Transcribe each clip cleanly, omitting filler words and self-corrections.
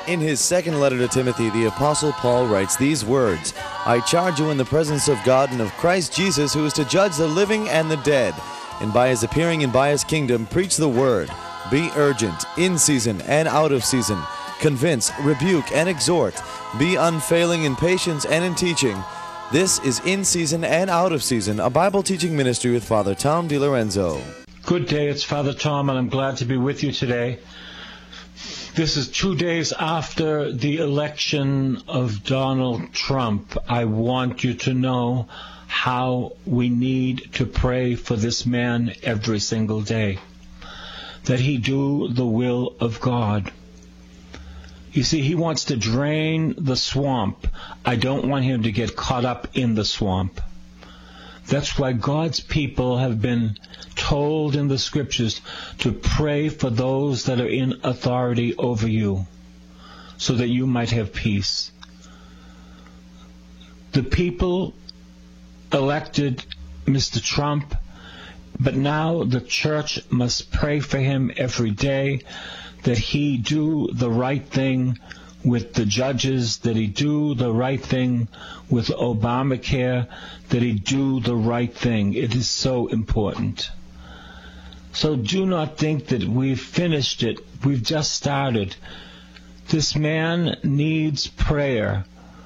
In his second letter to Timothy, the Apostle Paul writes these words, "I charge you in the presence of God and of Christ Jesus, who is to judge the living and the dead, and by his appearing and by his kingdom, preach the word. Be urgent, in season and out of season. Convince, rebuke, and exhort. Be unfailing in patience and in teaching." This is In Season and Out of Season, a Bible teaching ministry with Father Tom DiLorenzo. Good day, it's Father Tom, and I'm glad to be with you today. This is 2 days after the election of Donald Trump. I want you to know how we need to pray for this man every single day, that he do the will of God. You see, he wants to drain the swamp. I don't want him to get caught up in the swamp. That's why God's people have been told in the Scriptures to pray for those that are in authority over you, so that you might have peace. The people elected Mr. Trump, but now the church must pray for him every day, that he do the right thing with the judges, that he do the right thing with Obamacare, that he do the right thing. It is so important. So do not think that we've finished it. We've just started. This man needs prayer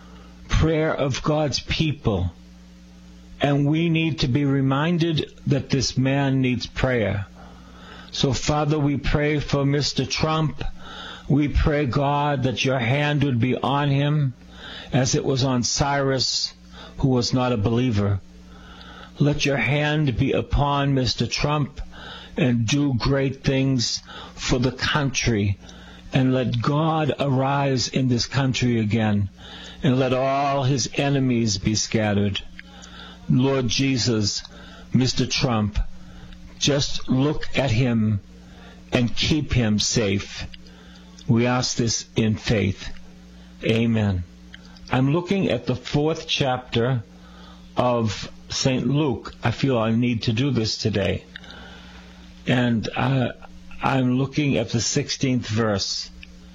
of God's people. And we need to be reminded that this man needs prayer. So, Father, we pray for Mr. Trump. We pray, God, that your hand would be on him as it was on Cyrus, who was not a believer. Let your hand be upon Mr. Trump and do great things for the country. And let God arise in this country again. And let all his enemies be scattered. Lord Jesus, Mr. Trump, just look at him and keep him safe. We ask this in faith. Amen. I'm looking at the 4th chapter of St. Luke. I feel I need to do this today. And I'm looking at the 16th verse.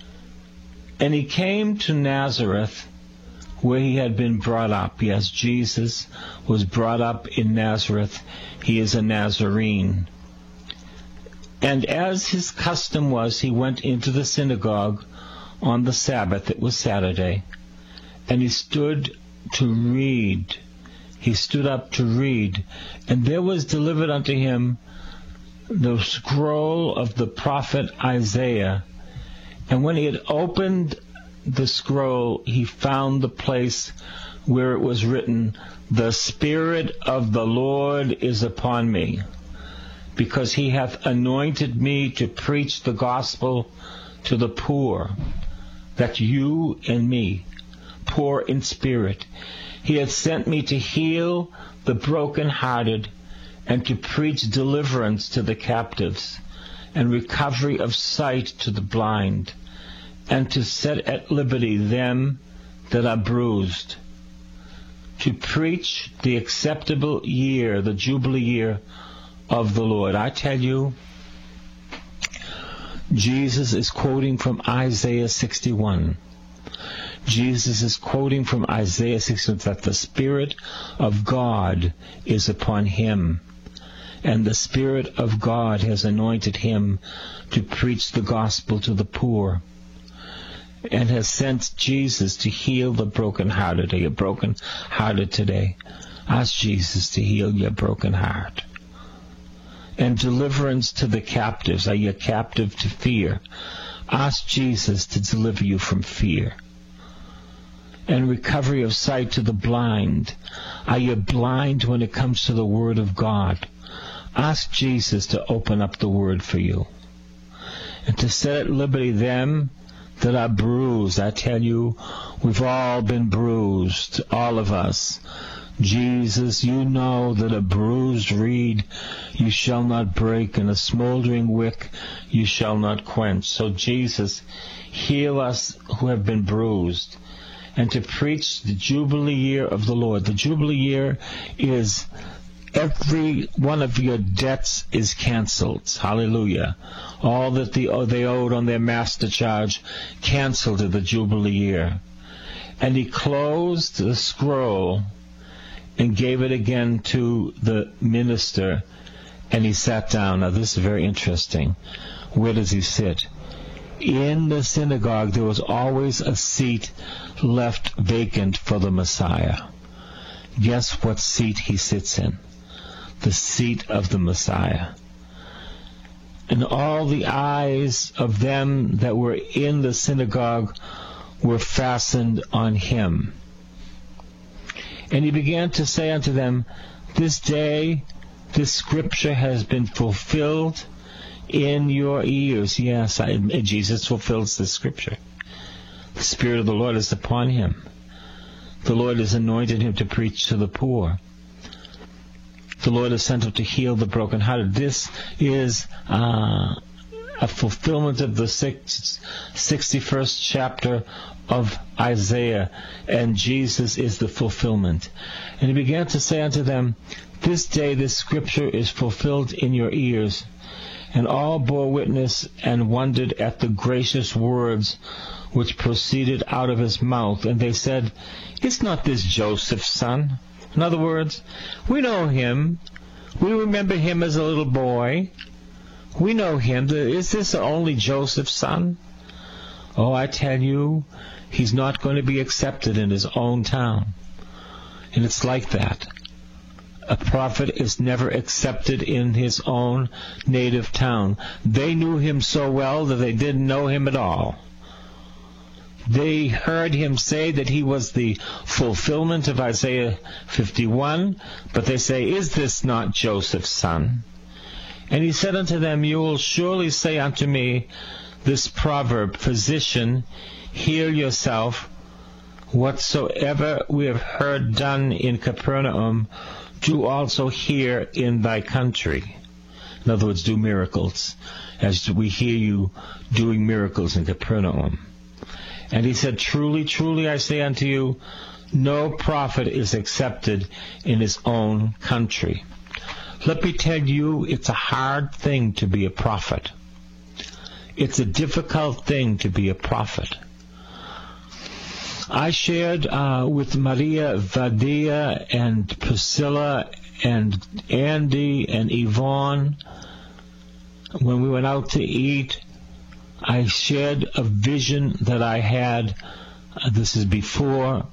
And he came to Nazareth, where he had been brought up. Yes, Jesus was brought up in Nazareth. He is a Nazarene. And as his custom was, he went into the synagogue on the Sabbath. It was Saturday. And he stood to read. He stood up to read. And there was delivered unto him the scroll of the prophet Isaiah. And when he had opened the scroll, he found the place where it was written, "The Spirit of the Lord is upon me, because he hath anointed me to preach the gospel to the poor," that you and me, poor in spirit. "He hath sent me to heal the brokenhearted, and to preach deliverance to the captives, and recovery of sight to the blind, and to set at liberty them that are bruised, to preach the acceptable year, the Jubilee year of the Lord." I tell you, Jesus is quoting from Isaiah 61. Jesus is quoting from Isaiah 61 that the Spirit of God is upon him, and the Spirit of God has anointed him to preach the gospel to the poor, and has sent Jesus to heal the brokenhearted. Are you brokenhearted today? Ask Jesus to heal your broken heart. And deliverance to the captives. Are you captive to fear? Ask Jesus to deliver you from fear. And recovery of sight to the blind. Are you blind when it comes to the Word of God? Ask Jesus to open up the Word for you. And to set at liberty them that are bruised. I tell you, we've all been bruised, all of us. Jesus, you know that a bruised reed you shall not break, and a smoldering wick you shall not quench. So Jesus, heal us who have been bruised, and to preach the Jubilee year of the Lord. The Jubilee year is every one of your debts is canceled. Hallelujah. All that they owed on their master charge canceled in the Jubilee year. And he closed the scroll and gave it again to the minister, and he sat down. Now this is very interesting. Where does he sit? In the synagogue there was always a seat left vacant for the Messiah. Guess what seat he sits in? The seat of the Messiah. And all the eyes of them that were in the synagogue were fastened on him. And he began to say unto them, this day this scripture has been fulfilled in your ears. Yes, Jesus fulfills the scripture. The Spirit of the Lord is upon him. The Lord has anointed him to preach to the poor. The Lord has sent him to heal the brokenhearted. This is a fulfillment of the 61st chapter of Isaiah, and Jesus is the fulfillment. And he began to say unto them, this day this scripture is fulfilled in your ears. And all bore witness and wondered at the gracious words which proceeded out of his mouth. And they said, is not this Joseph's son? In other words, we know him. We remember him as a little boy. We know him. Is this only Joseph's son? Oh, I tell you, he's not going to be accepted in his own town. And it's like that. A prophet is never accepted in his own native town. They knew him so well that they didn't know him at all. They heard him say that he was the fulfillment of Isaiah 51, but they say, is this not Joseph's son? And he said unto them, you will surely say unto me this proverb, physician, heal yourself. Whatsoever we have heard done in Capernaum, do also here in thy country. In other words, do miracles, as we hear you doing miracles in Capernaum. And he said, truly, truly, I say unto you, no prophet is accepted in his own country. Let me tell you, it's a hard thing to be a prophet. It's a difficult thing to be a prophet. I shared with Maria Vadia and Priscilla and Andy and Yvonne when we went out to eat. I shared a vision that I had. This is before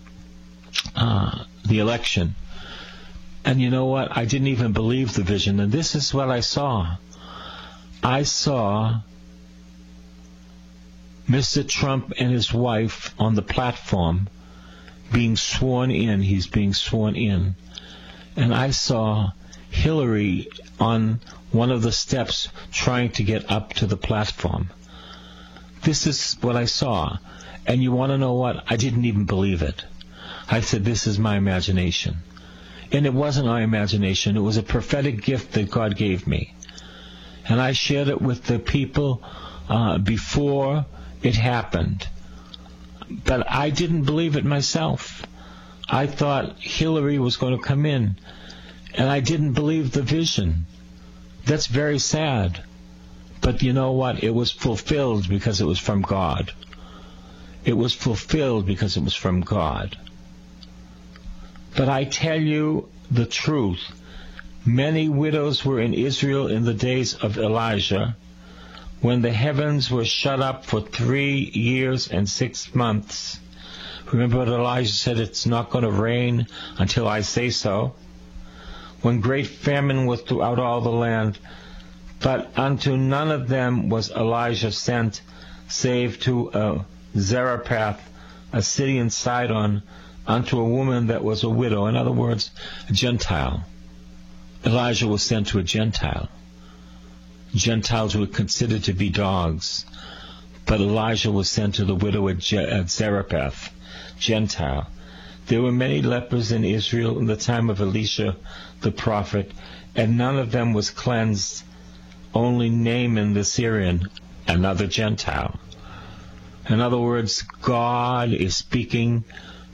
the election. And you know what? I didn't even believe the vision. And this is what I saw. I saw Mr. Trump and his wife on the platform being sworn in. He's being sworn in. And I saw Hillary on one of the steps trying to get up to the platform. This is what I saw. And you want to know what? I didn't even believe it. I said, this is my imagination. And it wasn't my imagination. It was a prophetic gift that God gave me. And I shared it with the people before it happened. But I didn't believe it myself. I thought Hillary was going to come in. And I didn't believe the vision. That's very sad. But you know what? It was fulfilled because it was from God. It was fulfilled because it was from God. But I tell you the truth. Many widows were in Israel in the days of Elijah, when the heavens were shut up for 3 years and 6 months. Remember what Elijah said, it's not going to rain until I say so. When great famine was throughout all the land, but unto none of them was Elijah sent, save to Zarephath, a city in Sidon, unto a woman that was a widow. In other words, a Gentile. Elijah was sent to a Gentile. Gentiles were considered to be dogs. But Elijah was sent to the widow at Zarephath, Gentile. There were many lepers in Israel in the time of Elisha the prophet, and none of them was cleansed, only Naaman the Syrian, another Gentile. In other words, God is speaking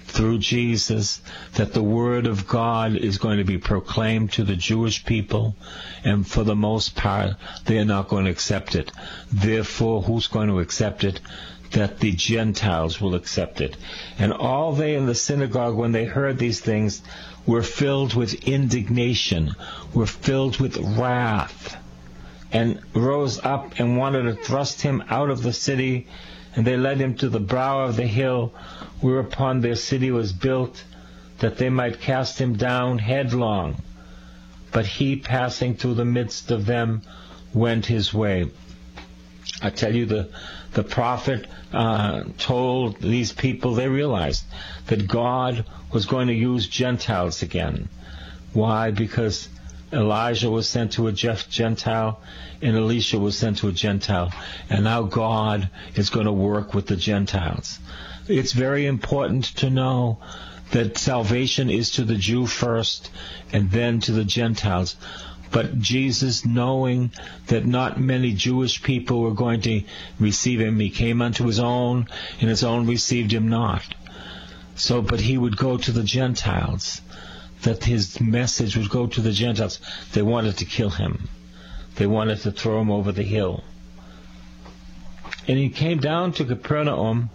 through Jesus, that the Word of God is going to be proclaimed to the Jewish people, and for the most part, they are not going to accept it. Therefore, who's going to accept it? That the Gentiles will accept it. And all they in the synagogue, when they heard these things, were filled with indignation, were filled with wrath, and rose up and wanted to thrust him out of the city. And they led him to the brow of the hill whereupon their city was built, that they might cast him down headlong. But he, passing through the midst of them, went his way. I tell you, the prophet told these people, they realized that God was going to use Gentiles again. Why? Because Elijah was sent to a Gentile, and Elisha was sent to a Gentile. And now God is going to work with the Gentiles. It's very important to know that salvation is to the Jew first, and then to the Gentiles. But Jesus, knowing that not many Jewish people were going to receive him, he came unto his own, and his own received him not. But he would go to the Gentiles, that his message would go to the Gentiles. They wanted to kill him. They wanted to throw him over the hill. And he came down to Capernaum,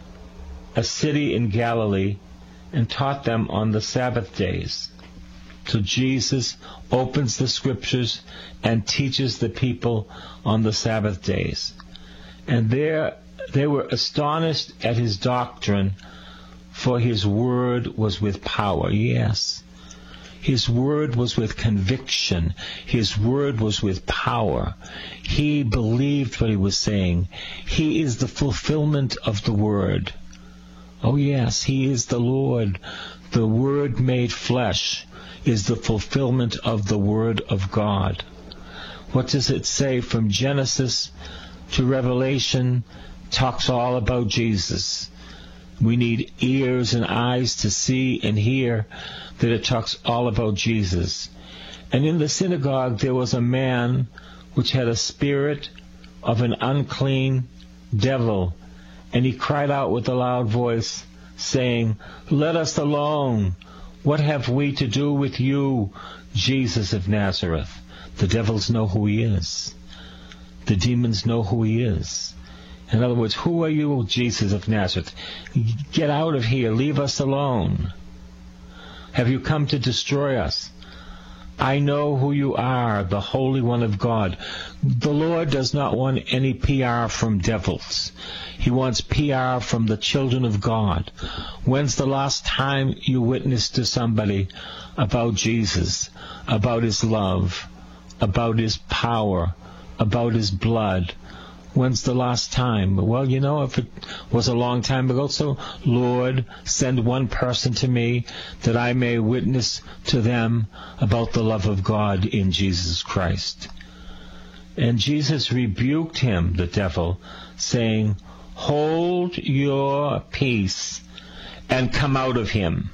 a city in Galilee, and taught them on the Sabbath days. So Jesus opens the Scriptures and teaches the people on the Sabbath days. And there they were astonished at his doctrine, for his word was with power. Yes, his word was with conviction. His word was with power. He believed what he was saying. He is the fulfillment of the word. Oh yes, he is the Lord. The Word made flesh is the fulfillment of the Word of God. What does it say? From Genesis to Revelation talks all about Jesus. We need ears and eyes to see and hear that it talks all about Jesus. And in the synagogue there was a man which had a spirit of an unclean devil, and he cried out with a loud voice, saying, "Let us alone. What have we to do with you, Jesus of Nazareth?" The devils know who he is. The demons know who he is. In other words, who are you, Jesus of Nazareth? Get out of here. Leave us alone. Have you come to destroy us? I know who you are, the Holy One of God. The Lord does not want any PR from devils. He wants PR from the children of God. When's the last time you witnessed to somebody about Jesus, about his love, about his power, about his blood? When's the last time? Well, if it was a long time ago, so Lord, send one person to me that I may witness to them about the love of God in Jesus Christ. And Jesus rebuked him, the devil, saying, "Hold your peace and come out of him."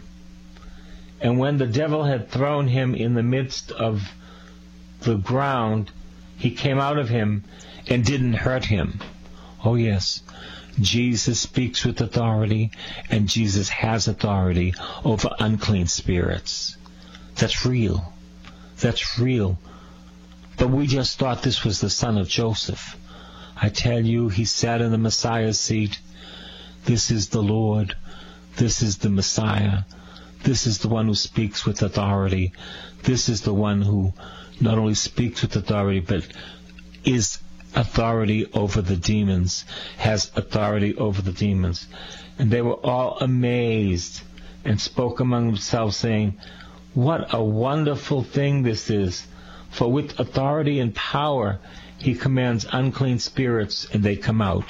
And when the devil had thrown him in the midst of the ground, he came out of him and didn't hurt him. Oh yes, Jesus speaks with authority, and Jesus has authority over unclean spirits. That's real. That's real. But we just thought this was the son of Joseph. I tell you, he sat in the Messiah's seat. This is the Lord. This is the Messiah. This is the one who speaks with authority. This is the one who not only speaks with authority, but is authority over the demons, has authority over the demons. And they were all amazed and spoke among themselves, saying, "What a wonderful thing this is! For with authority and power he commands unclean spirits, and they come out."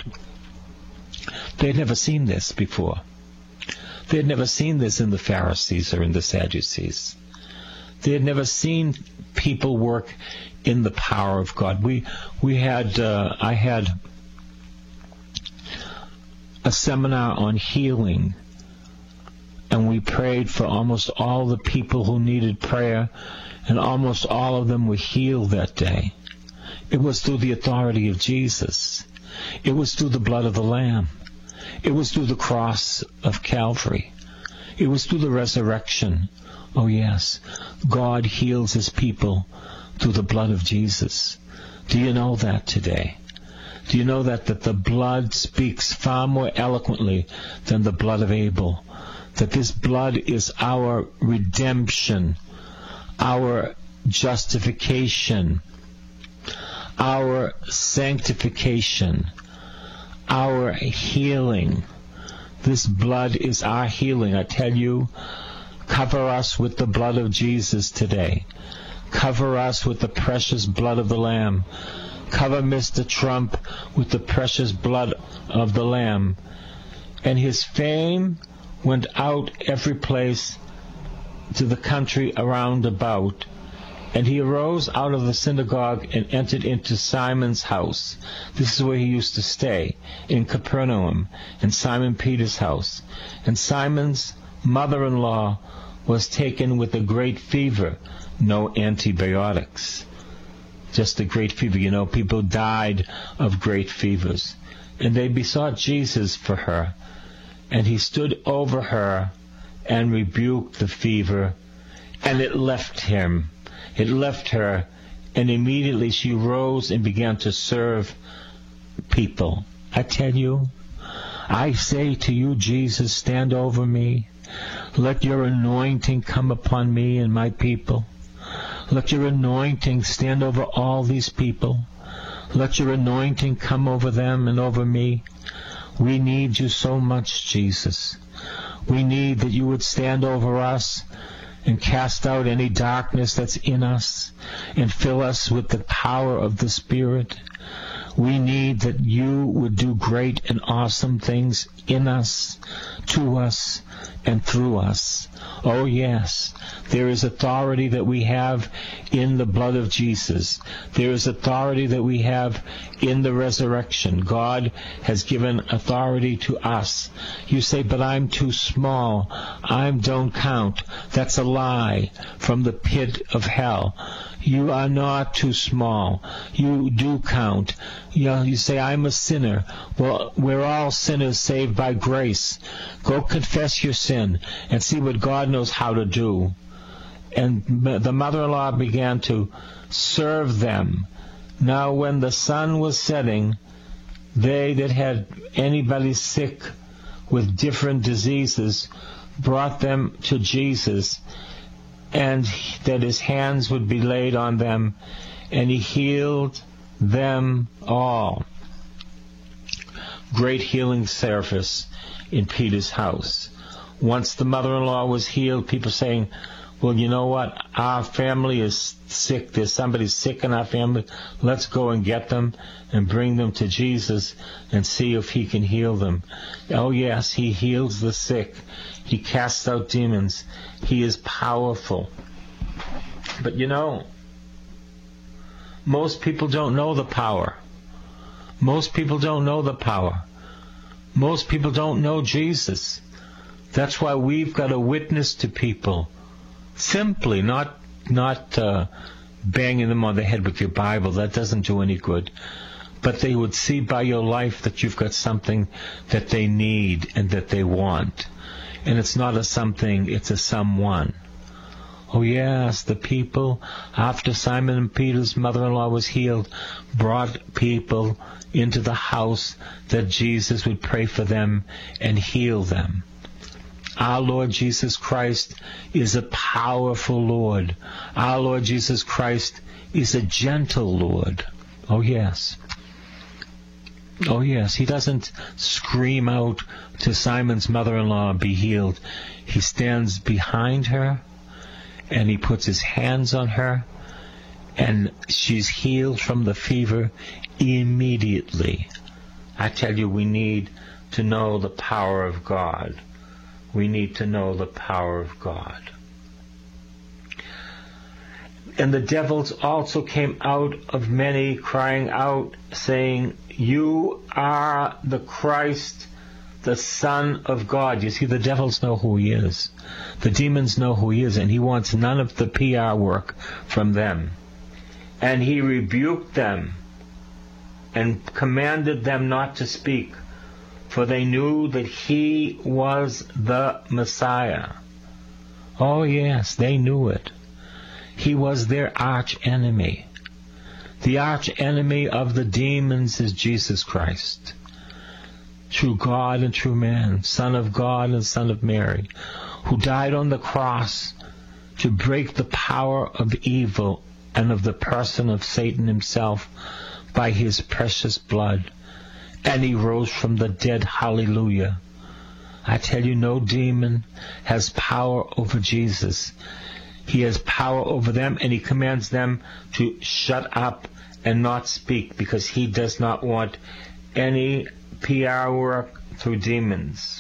They had never seen this before. They had never seen this in the Pharisees or in the Sadducees. They had never seen people work in the power of God. I had a seminar on healing, and we prayed for almost all the people who needed prayer, and almost all of them were healed that day. It was through the authority of Jesus. It was through the blood of the Lamb. It was through the cross of Calvary. It was through the resurrection. Oh yes, God heals His people through the blood of Jesus. Do you know that today? Do you know that the blood speaks far more eloquently than the blood of Abel? That this blood is our redemption, our justification, our sanctification, our healing. This blood is our healing. I tell you, cover us with the blood of Jesus today. Cover us with the precious blood of the Lamb. Cover Mr. Trump with the precious blood of the Lamb. And his fame went out every place to the country around about. And he arose out of the synagogue and entered into Simon's house. This is where he used to stay, in Capernaum, in Simon Peter's house. And Simon's mother-in-law was taken with a great fever. No antibiotics. Just a great fever. You know, people died of great fevers. And they besought Jesus for her. And he stood over her and rebuked the fever. And it left him. It left her. And immediately she rose and began to serve people. I tell you, I say to you, Jesus, stand over me. Let your anointing come upon me and my people. Let your anointing stand over all these people. Let your anointing come over them and over me. We need you so much, Jesus. We need that you would stand over us and cast out any darkness that's in us and fill us with the power of the Spirit. We need that you would do great and awesome things in us, to us, and through us. Oh yes, there is authority that we have in the blood of Jesus. There is authority that we have in the resurrection. God has given authority to us. You say, but I'm too small. I don't count. That's a lie from the pit of hell. You are not too small. You do count. You say, I'm a sinner. Well, we're all sinners saved by grace. Go confess your sin and see what God knows how to do. And the mother-in-law began to serve them. Now when the sun was setting, they that had anybody sick with different diseases brought them to Jesus, and that his hands would be laid on them, and he healed them all. Great healing service in Peter's house. Once the mother-in-law was healed, people saying, well, you know what? Our family is sick. There's somebody sick in our family. Let's go and get them and bring them to Jesus and see if he can heal them. Oh, yes, he heals the sick. He casts out demons. He is powerful. But you know, most people don't know the power. Most people don't know the power. Most people don't know Jesus. That's why we've got to witness to people. Simply, not banging them on the head with your Bible. That doesn't do any good. But they would see by your life that you've got something that they need and that they want. And it's not a something, it's a someone. Oh yes, the people, after Simon and Peter's mother-in-law was healed, brought people into the house that Jesus would pray for them and heal them. Our Lord Jesus Christ is a powerful Lord. Our Lord Jesus Christ is a gentle Lord. Oh yes. Oh yes, he doesn't scream out to Simon's mother-in-law, be healed. He stands behind her and he puts his hands on her and she's healed from the fever immediately. I tell you, we need to know the power of God. We need to know the power of God. And the devils also came out of many, crying out, saying, you are the Christ, the Son of God. You see, the devils know who he is. The demons know who he is, and he wants none of the PR work from them. And he rebuked them and commanded them not to speak for they knew that he was the Messiah. Oh yes, they knew it. He was their arch enemy. The arch enemy of the demons is Jesus Christ, true God and true man, Son of God and Son of Mary, who died on the cross to break the power of evil and of the person of Satan himself by his precious blood. And he rose from the dead. Hallelujah. I tell you, no demon has power over Jesus. He has power over them, and he commands them to shut up and not speak, because he does not want any PR work through demons.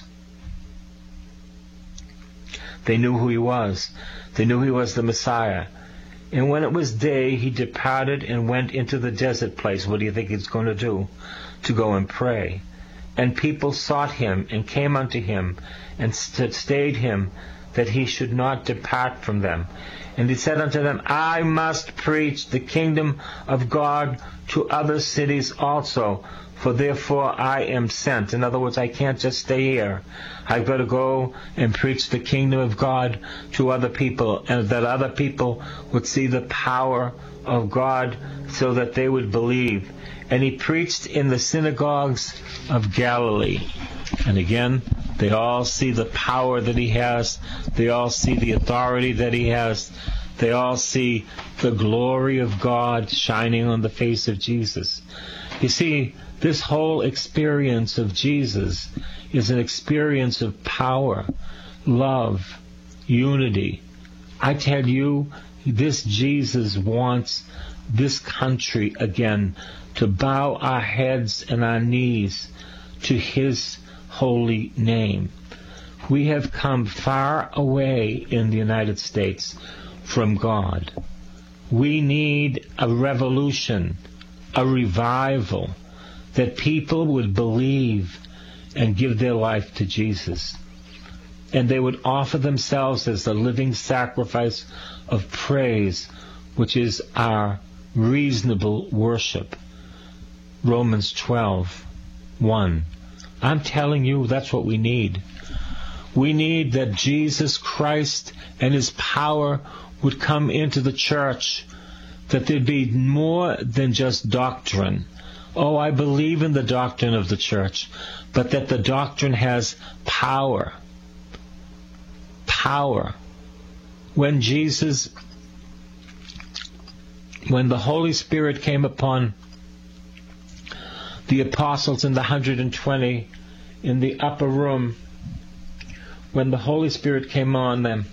They knew who he was. They knew he was the Messiah. And when it was day, he departed and went into the desert place. What do you think he's going to do? To go and pray. And people sought him and came unto him and stayed him, that he should not depart from them. And he said unto them, I must preach the kingdom of God to other cities also, for therefore I am sent. In other words, I can't just stay here. I've got to go and preach the kingdom of God to other people, and that other people would see the power of God so that they would believe. And he preached in the synagogues of Galilee. And again, they all see the power that he has. They all see the authority that he has. They all see the glory of God shining on the face of Jesus. You see, this whole experience of Jesus is an experience of power, love, unity. I tell you, this Jesus wants this country again to bow our heads and our knees to his holy name. We have come far away in the United States from God. We need a revolution, a revival, that people would believe and give their life to Jesus. And they would offer themselves as a living sacrifice of praise, which is our reasonable worship. Romans 12:1. I'm telling you, that's what we need. We need that Jesus Christ and his power would come into the church, that there'd be more than just doctrine. Oh, I believe in the doctrine of the church, but that the doctrine has power. Power. When the Holy Spirit came upon the apostles in the 120 in the upper room, when the Holy Spirit came on them,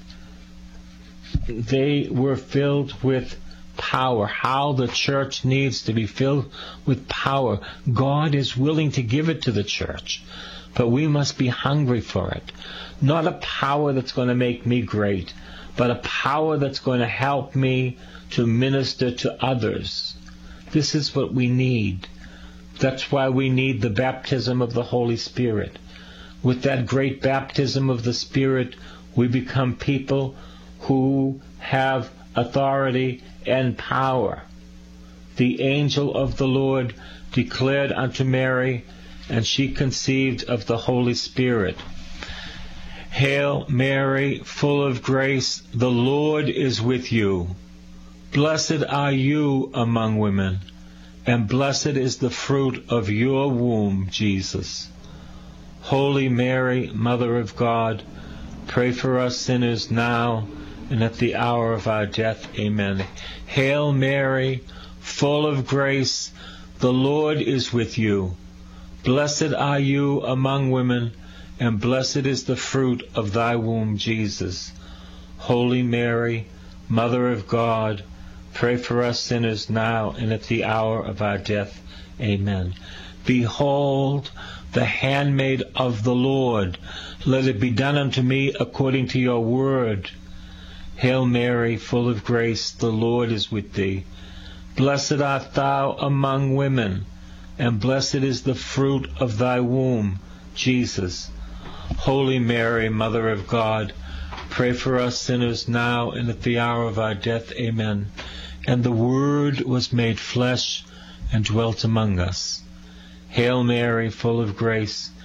they were filled with power. How the church needs to be filled with power. God is willing to give it to the church, but we must be hungry for it. Not a power that's going to make me great, but a power that's going to help me to minister to others. This is what we need. That's why we need the baptism of the Holy Spirit. With that great baptism of the Spirit, we become people who have authority and power. The angel of the Lord declared unto Mary, and she conceived of the Holy Spirit. Hail Mary, full of grace, the Lord is with you. Blessed are you among women, and blessed is the fruit of your womb, Jesus. Holy Mary, Mother of God, pray for us sinners now and at the hour of our death. Amen. Hail Mary, full of grace, the Lord is with you. Blessed are you among women, and blessed is the fruit of thy womb, Jesus. Holy Mary, Mother of God, pray for us sinners now and at the hour of our death. Amen. Behold, the handmaid of the Lord. Let it be done unto me according to your word. Hail Mary, full of grace, the Lord is with thee. Blessed art thou among women, and blessed is the fruit of thy womb, Jesus. Holy Mary, Mother of God, pray for us sinners now and at the hour of our death. Amen. And the Word was made flesh and dwelt among us. Hail Mary, full of grace,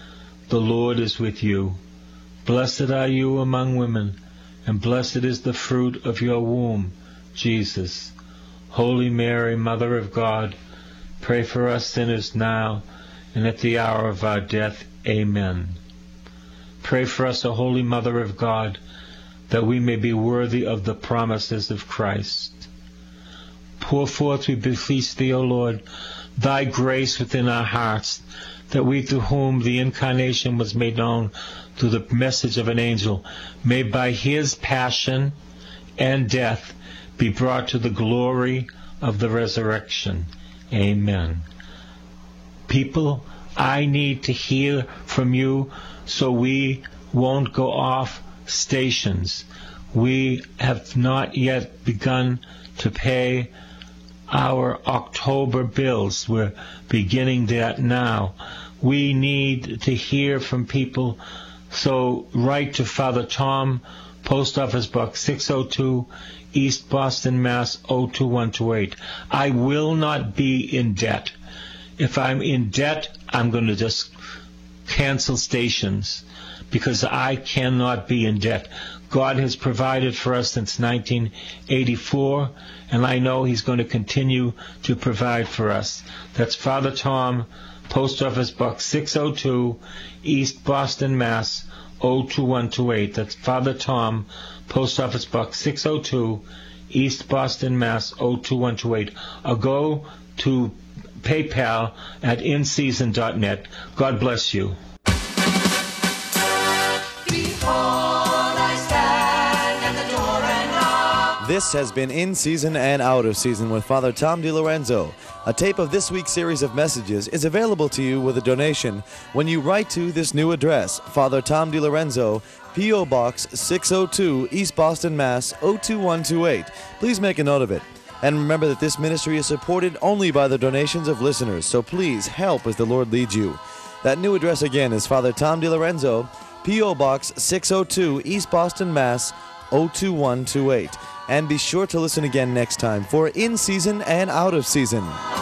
the Lord is with you. Blessed are you among women, and blessed is the fruit of your womb, Jesus. Holy Mary, Mother of God, pray for us sinners now and at the hour of our death. Amen. Pray for us, O Holy Mother of God, that we may be worthy of the promises of Christ. Pour forth, we beseech thee, O Lord, thy grace within our hearts, that we, through whom the incarnation was made known through the message of an angel, may by his passion and death be brought to the glory of the resurrection. Amen. People, I need to hear from you so we won't go off stations. We have not yet begun to pay our October bills. We're beginning that now. We need to hear from people, so write to Father Tom, Post Office Box 602, East Boston, Mass. 02128. I will not be in debt. If I'm in debt, I'm going to just cancel stations, because I cannot be in debt. God has provided for us since 1984, and I know he's going to continue to provide for us. That's Father Tom, Post Office Box 602, East Boston, Mass. 02128. That's Father Tom, Post Office Box 602, East Boston, Mass. 02128. Or go to PayPal at inseason.net. God bless you. This has been In Season and Out of Season with Father Tom DiLorenzo. A tape of this week's series of messages is available to you with a donation when you write to this new address, Father Tom DiLorenzo, P.O. Box 602, East Boston, Mass. 02128. Please make a note of it. And remember that this ministry is supported only by the donations of listeners, so please help as the Lord leads you. That new address again is Father Tom DiLorenzo, P.O. Box 602, East Boston, Mass. 02128. And be sure to listen again next time for In Season and Out of Season.